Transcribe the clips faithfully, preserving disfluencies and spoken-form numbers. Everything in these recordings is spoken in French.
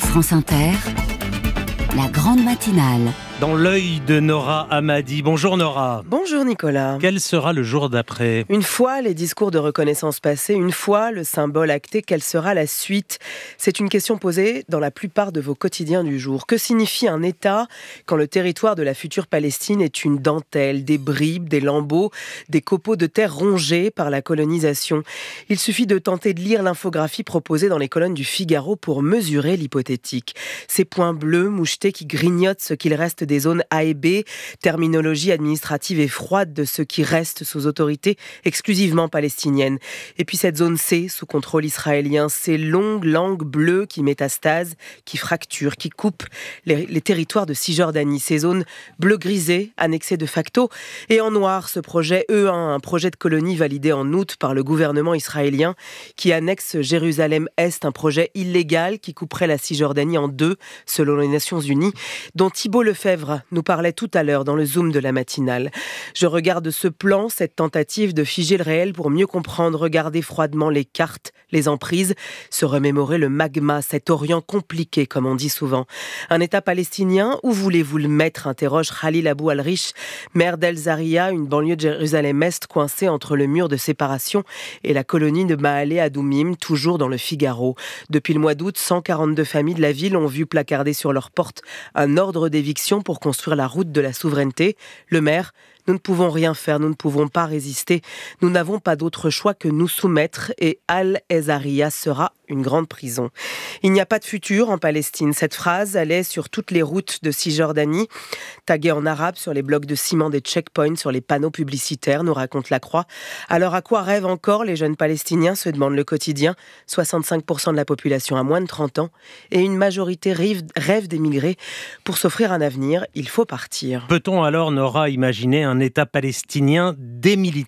France Inter, la grande matinale. Dans l'œil de Nora Hamadi. Bonjour Nora. Bonjour Nicolas. Quel sera le jour d'après ? Une fois les discours de reconnaissance passés, une fois le symbole acté, quelle sera la suite ? C'est une question posée dans la plupart de vos quotidiens du jour. Que signifie un État quand le territoire de la future Palestine est une dentelle, des bribes, des lambeaux, des copeaux de terre rongés par la colonisation ? Il suffit de tenter de lire l'infographie proposée dans les colonnes du Figaro pour mesurer l'hypothétique. Ces points bleus mouchetés qui grignotent ce qu'il reste des zones A et B, terminologie administrative et froide de ce qui reste sous autorité exclusivement palestinienne. Et puis cette zone C, sous contrôle israélien, ces longues langues bleues qui métastasent, qui fracturent, qui coupent les, les territoires de Cisjordanie. Ces zones bleu-grisées, annexées de facto, et en noir, ce projet E un, un projet de colonie validé en août par le gouvernement israélien, qui annexe Jérusalem-Est, un projet illégal qui couperait la Cisjordanie en deux, selon les Nations Unies, dont Thibault Lefebvre nous parlait tout à l'heure dans le Zoom de la matinale. Je regarde ce plan, cette tentative de figer le réel pour mieux comprendre, regarder froidement les cartes, les emprises, se remémorer le magma, cet Orient compliqué, comme on dit souvent. Un État palestinien, où voulez-vous le mettre ? Interroge Khalil Abou Al-Rish, maire d'El Zaria, une banlieue de Jérusalem-Est coincée entre le mur de séparation et la colonie de Mahalé Adoumim, toujours dans le Figaro. Depuis le mois d'août, cent quarante-deux familles de la ville ont vu placarder sur leurs portes un ordre d'éviction pour construire la route de la souveraineté. Le maire: nous ne pouvons rien faire, nous ne pouvons pas résister. Nous n'avons pas d'autre choix que nous soumettre et Al-Ezaria sera une grande prison. Il n'y a pas de futur en Palestine. Cette phrase allait sur toutes les routes de Cisjordanie, taguée en arabe sur les blocs de ciment des checkpoints, sur les panneaux publicitaires, nous raconte La Croix. Alors à quoi rêvent encore les jeunes Palestiniens, se demande Le Quotidien. soixante-cinq pour cent de la population a moins de trente ans et une majorité rêve, rêve d'émigrer. Pour s'offrir un avenir, il faut partir. Peut-on alors, Nora, imaginer un État palestinien démilitarisé ?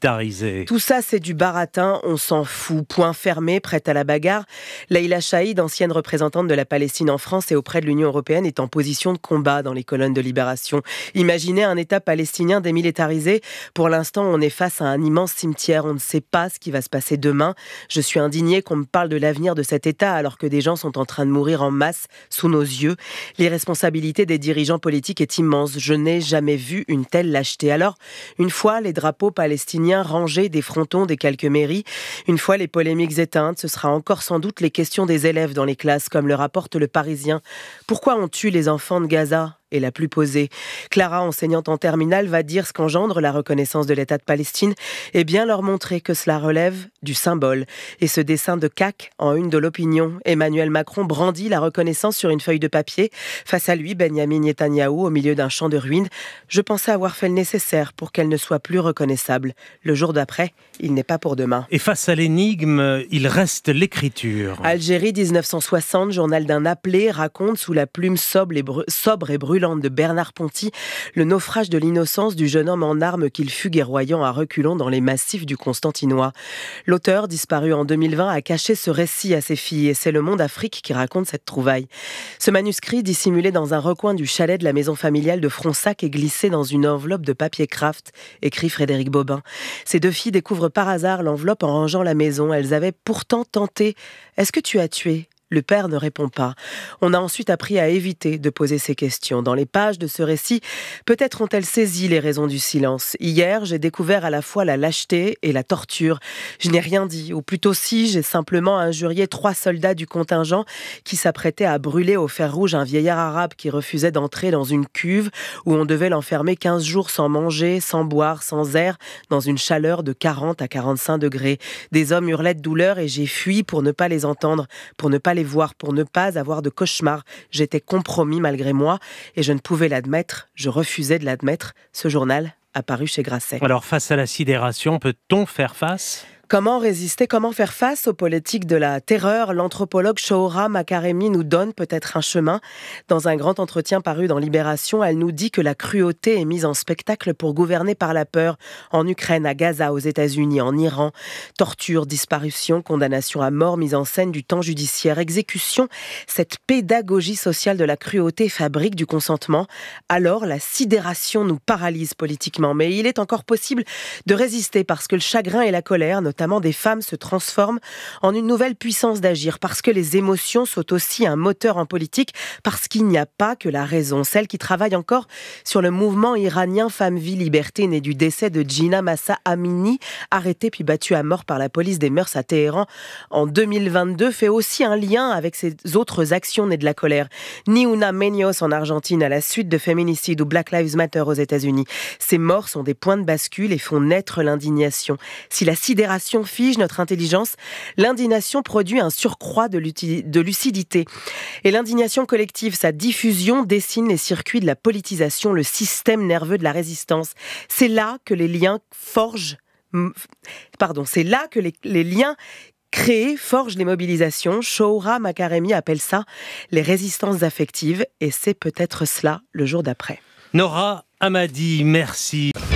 Tout ça, c'est du baratin, on s'en fout. Point fermé, prête à la bagarre. Laïla Chaïd, ancienne représentante de la Palestine en France et auprès de l'Union européenne, est en position de combat dans les colonnes de Libération. Imaginez un État palestinien démilitarisé. Pour l'instant, on est face à un immense cimetière. On ne sait pas ce qui va se passer demain. Je suis indignée qu'on me parle de l'avenir de cet État alors que des gens sont en train de mourir en masse sous nos yeux. L'irresponsabilité des dirigeants politiques est immense. Je n'ai jamais vu une telle lâcheté. Alors, une fois les drapeaux palestiniens rangés des frontons des quelques mairies, une fois les polémiques éteintes, ce sera encore sans doute les questions des élèves dans les classes, comme le rapporte Le Parisien. Pourquoi on tue les enfants de Gaza ? Et la plus posée. Clara, enseignante en terminale, va dire ce qu'engendre la reconnaissance de l'État de Palestine et bien leur montrer que cela relève du symbole. Et ce dessin de C A Q en une de l'opinion. Emmanuel Macron brandit la reconnaissance sur une feuille de papier. Face à lui, Benyamin Netanyahou, au milieu d'un champ de ruines. Je pensais avoir fait le nécessaire pour qu'elle ne soit plus reconnaissable. Le jour d'après, il n'est pas pour demain. Et face à l'énigme, il reste l'écriture. Algérie, dix-neuf cent soixante, journal d'un appelé, raconte sous la plume sobre et, br- sobre et brûlante de Bernard Ponty, le naufrage de l'innocence du jeune homme en armes qu'il fut guerroyant à reculons dans les massifs du Constantinois. L'auteur, disparu en deux mille vingt, a caché ce récit à ses filles et c'est Le Monde Afrique qui raconte cette trouvaille. Ce manuscrit, dissimulé dans un recoin du chalet de la maison familiale de Fronsac, est glissé dans une enveloppe de papier craft, écrit Frédéric Bobin. Ces deux filles découvrent par hasard l'enveloppe en rangeant la maison. Elles avaient pourtant tenté. « Est-ce que tu as tué ?» Le père ne répond pas. On a ensuite appris à éviter de poser ces questions. Dans les pages de ce récit, peut-être ont-elles saisi les raisons du silence. Hier, j'ai découvert à la fois la lâcheté et la torture. Je n'ai rien dit, ou plutôt si, j'ai simplement injurié trois soldats du contingent qui s'apprêtaient à brûler au fer rouge un vieillard arabe qui refusait d'entrer dans une cuve où on devait l'enfermer quinze jours sans manger, sans boire, sans air, dans une chaleur de quarante à quarante-cinq degrés. Des hommes hurlaient de douleur et j'ai fui pour ne pas les entendre, pour ne pas les voir, pour ne pas avoir de cauchemar. J'étais compromis malgré moi et je ne pouvais l'admettre, je refusais de l'admettre. Ce journal a paru chez Grasset. Alors face à la sidération, peut-on faire face ? Comment résister, comment faire face aux politiques de la terreur ? L'anthropologue Shohora Makaremi nous donne peut-être un chemin. Dans un grand entretien paru dans Libération, elle nous dit que la cruauté est mise en spectacle pour gouverner par la peur. En Ukraine, à Gaza, aux États-Unis, en Iran. Torture, disparition, condamnation à mort, mise en scène du temps judiciaire, exécution. Cette pédagogie sociale de la cruauté fabrique du consentement. Alors, la sidération nous paralyse politiquement. Mais il est encore possible de résister parce que le chagrin et la colère, notamment notamment des femmes, se transforme en une nouvelle puissance d'agir, parce que les émotions sont aussi un moteur en politique, parce qu'il n'y a pas que la raison. Celle qui travaille encore sur le mouvement iranien Femmes, Vie, Liberté, né du décès de Gina Mahsa Amini, arrêtée puis battue à mort par la police des mœurs à Téhéran en deux mille vingt-deux, fait aussi un lien avec ces autres actions nées de la colère. Niuna Meños en Argentine, à la suite de féminicides, ou Black Lives Matter aux États-Unis. Ces morts sont des points de bascule et font naître l'indignation. Si la sidération fige notre intelligence, l'indignation produit un surcroît de, de lucidité. Et l'indignation collective, sa diffusion, dessine les circuits de la politisation, le système nerveux de la résistance. C'est là que les liens forgent... Pardon, c'est là que les, les liens créés forgent les mobilisations. Shoura Makaremi appelle ça les résistances affectives, et c'est peut-être cela le jour d'après. Nora Hamadi, merci.